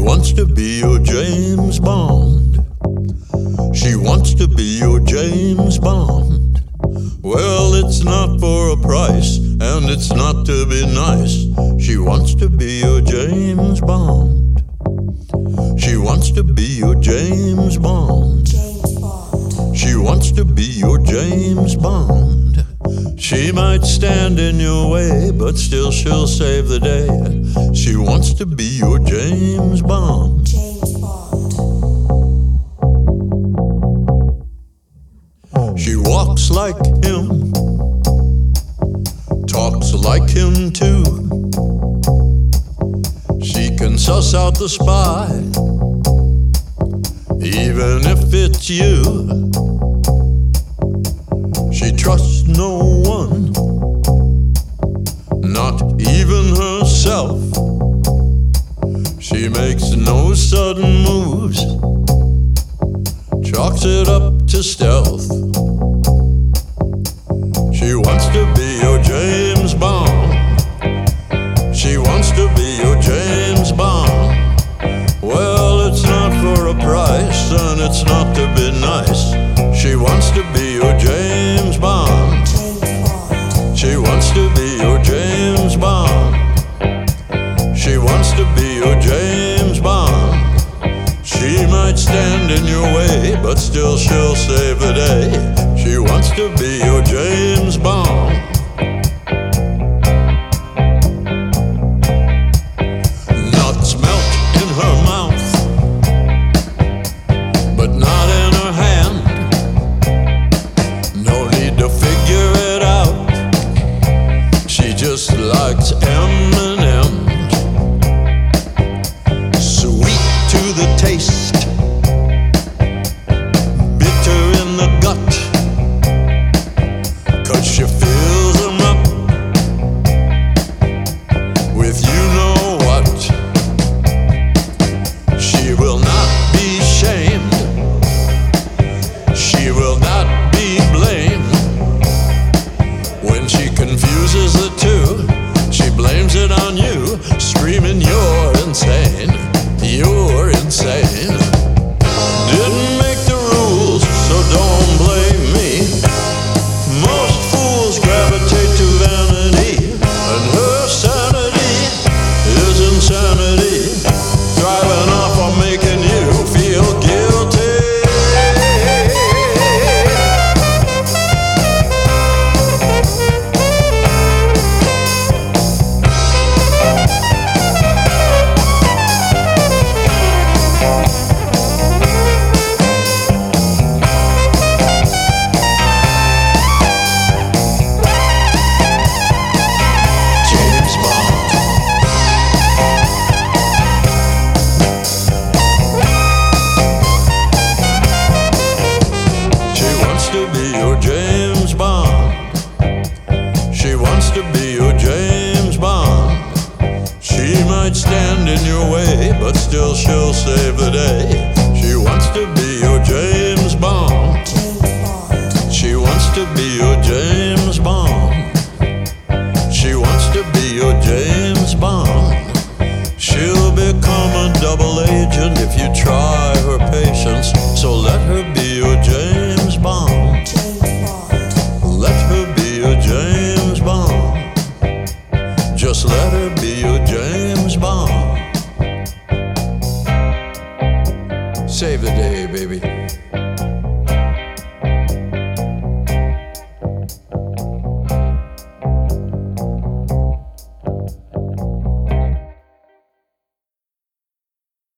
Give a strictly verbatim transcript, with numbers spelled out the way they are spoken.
wants to be your James Bond. She wants to be your James Bond. Well, it's not for a price, and it's not to be nice. She wants to be your James Bond. She wants to be your James Bond. James Bond. She wants to be your James Bond. She might stand in your way, but still she'll save the day. She wants to be your James Bond. James Bond. She walks like him, talks like him too. She can suss out the spy, even if it's you. She trusts no one, not even herself. She makes no sudden moves, chalks it up to stealth. She wants to be your James Bond. She wants to be your James Bond. Well, it's not for a price, and it's not to be nice. She wants to be your James Bond. James Bond. She wants to be your James Bond. She wants to be your James Bond. She might stand in your way, but still she'll save the day. She wants to be your James Bond. Nuts melt in her mouth, but not in her hand. No need to figure it out. She just likes M and M's. Sweet to the taste, bitter in the gut, 'cause she fills them up with you know what. She will not be shamed, she will not be blamed. When she confuses the two, she blames it on you, screaming you're insane, you're insane. Didn't make the rules, so don't blame me. Most fools gravitate to vanity, and her sanity is insanity, thriving off of making you feel guilty. James Bond. She wants to be your James Bond. She wants to be your James Bond. She might stand in your way, but still she'll save the day. She wants to be your James Bond. James Bond. She wants to be your James Bond. She wants to be your James Bond. She'll become a double agent if you try her patience. So let her be your James Bond. James Bond. Let her be your James Bond. Just let her be your James Bond. Save the day, baby.